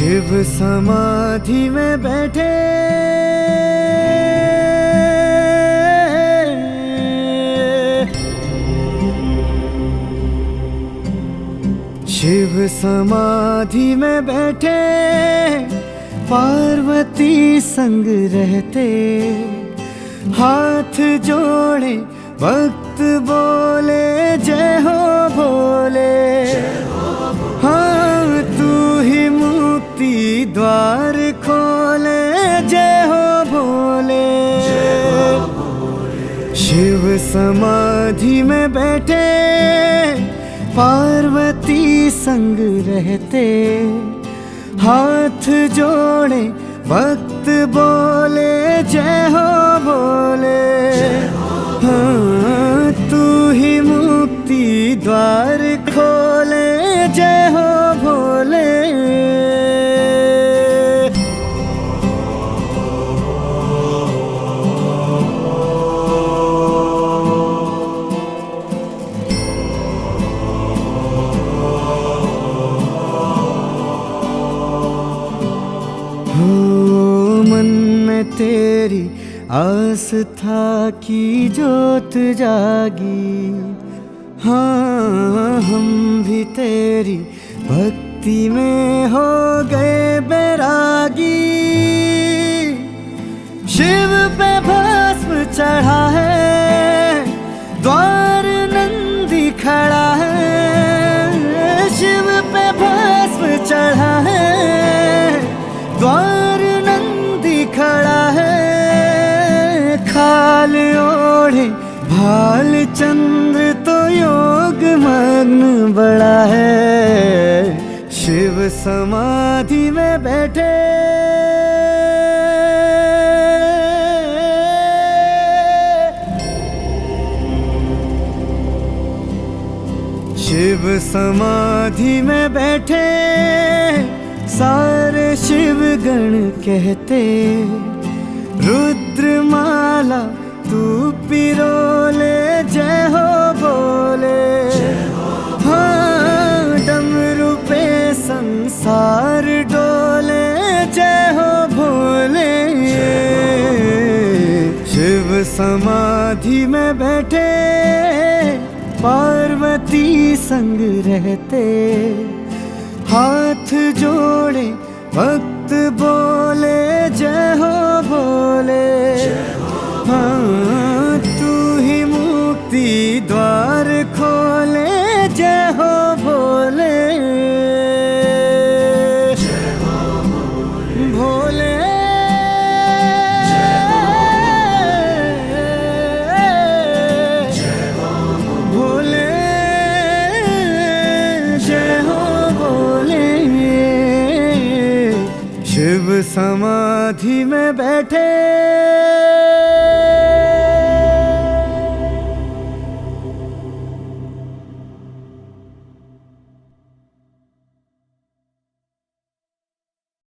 शिव समाधि में बैठे शिव समाधि में बैठे पार्वती संग रहते, हाथ जोड़े भक्त बोले जय हो भोले। हाँ तू ही मुक्ति द्वार खोले जय हो भोले। शिव समाधि में बैठे पार्वती संग रहते, हाथ जोड़े भक्त बोले जय हो भोले। हाँ तू ही मुक्ति द्वार खोले जय हो भोले। मन में तेरी आस्था की जोत जागी, हाँ हम भी तेरी भक्ति में हो गए बैरागी। शिव पे भस्म चढ़ा है, द्वार नंदी खड़ा है। शिव पे भस्म चढ़ा है, द्वार नंदी खड़ा है। खाल ओढ़े भाल चंद्र तो योग मग्न बड़ा है। शिव समाधि में बैठे शिव समाधि में बैठे सारे शिव गण कहते, रुद्रमाला तू पिरोले जय हो बोले। हाँ डमरू पे संसार डोले जय हो भोले। शिव समाधि में बैठे पार्वती संग रहते, हाथ जोड़े भक्त बोले जय हो भोले। हाँ तू ही मुक्ति द्वार खोले जय हो भोले। भोले भोले जय हो भोले। शिव समाधि में बैठे